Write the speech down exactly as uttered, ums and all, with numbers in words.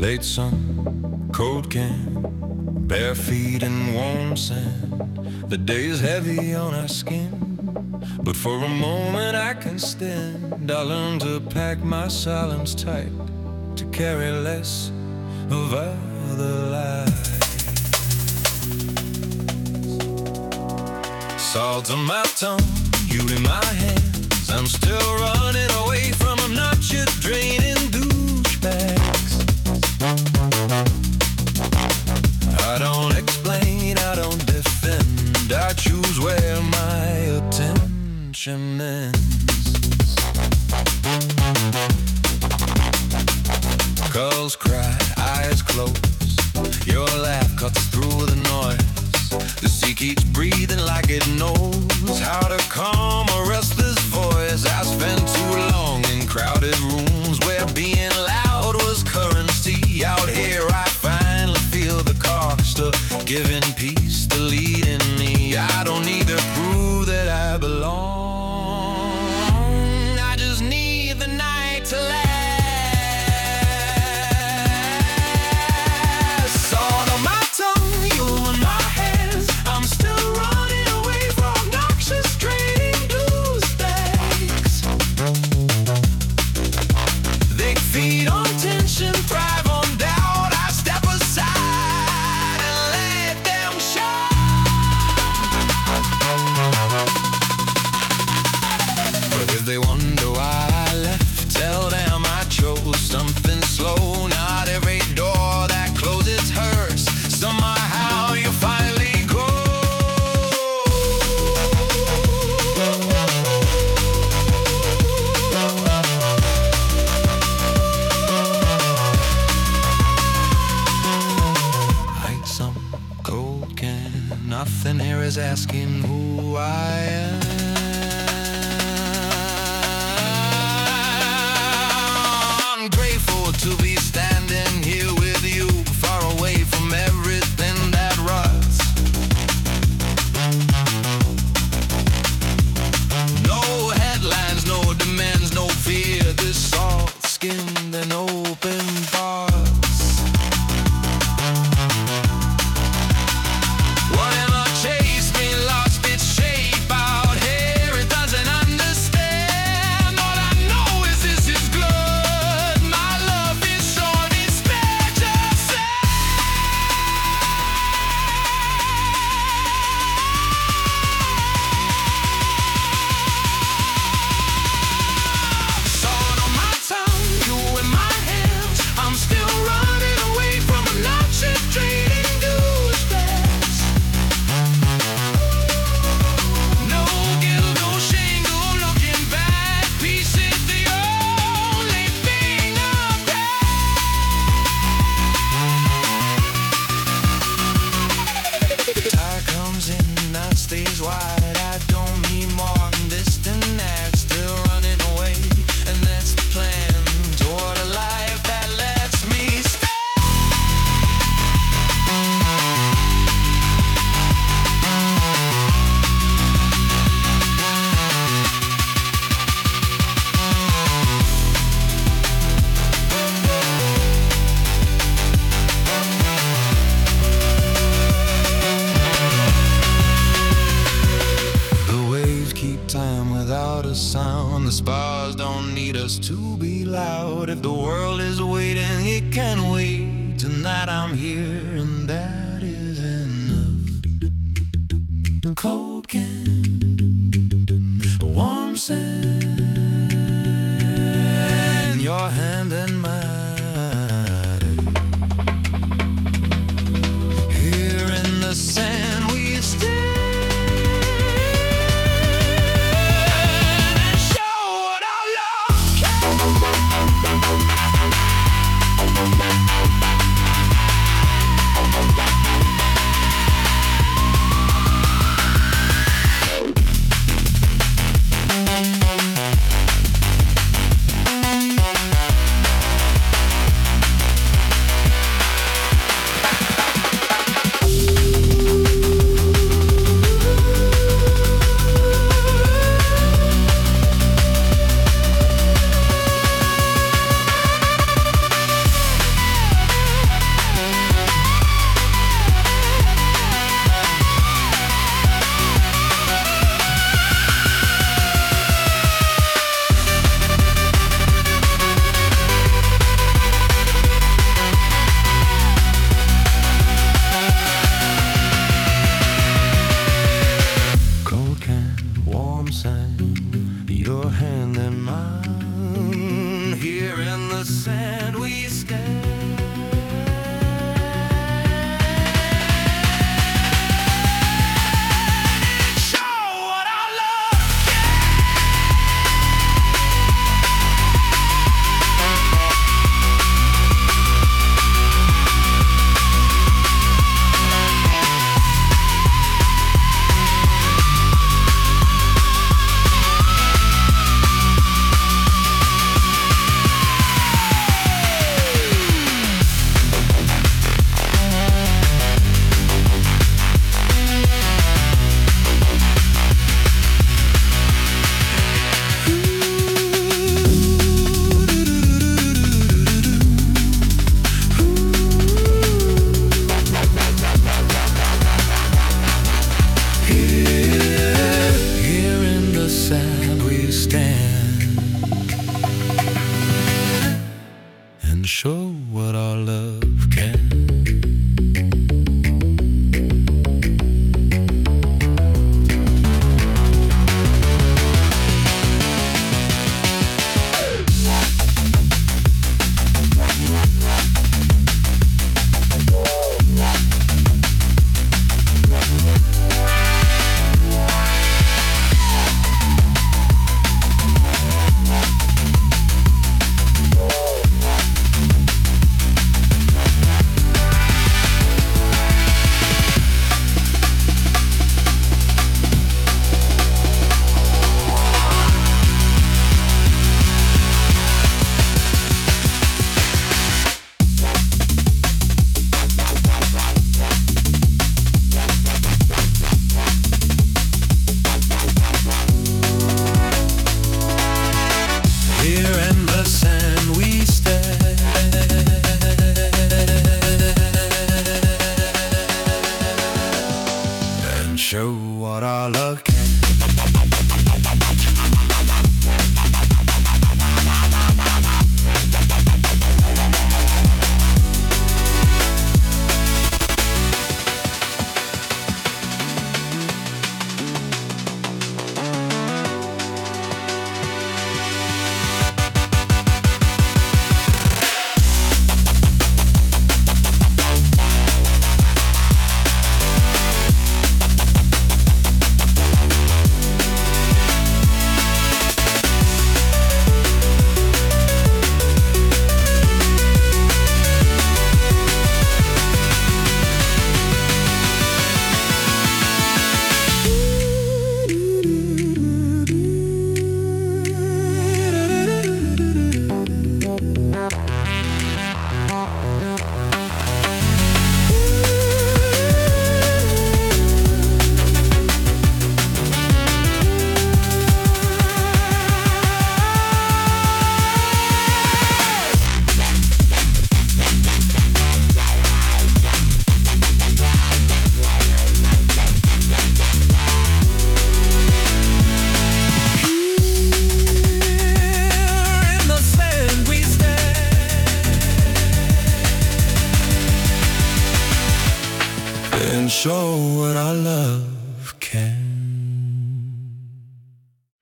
Late sun, cold can, bare feet in warm sand. The day is heavy on our skin, but for a moment I can stand. I learned to pack my silence tight, to carry less of other lives. Salt on my tongue, you in my hands. I'm still running away from obnoxious, draining douchebags. I don't explain, I don't defend. I choose where my attention ends. Girls cry, eyes close. Your laugh cuts through the noise. The sea keeps breathing like it knows how to calm a restless voice. I spent too long in crowded rooms where being loud was currency. Out here I finally feel the cost of giving peace to leading me. I don't need to prove that I belong. I just need the night to last. Salt on my tongue, you in my hands. I'm still running away from obnoxious, draining douchebags. They feed on tension, thrive on doubt. I step aside and let them shine. But if they wonder why I left, tell them I chose something slow. Not every door that closes hurts. Somehow you finally go. Like some cold can, nothing here is asking who I am. I'm grateful to be standing here with you, far away from everything that ruts. No headlines, no demands, no fear. This soft-skinned and open thoughts. Whatever chased me lost its shape out here. It doesn't understand. All I know is this is good. My love is short, it's spare. Just say salt on my tongue, you in my hands. I'm still running away from obnoxious, draining douchebags. No guilt, no shame, no looking back. Peace is the only thing I've got. Tide comes in, night stays wide. I don't need more than this tonight. Still running away, and that's the plan. Toward a life that lets me stay. The waves keep time without a sound. The spars don't need us to be loud. If the world is waiting, it can wait. Tonight I'm here, and that is enough. Cold can, warm sand, your hand in mine. Here in the sand we stand and show what our love can. show what our love can. And show what our love can.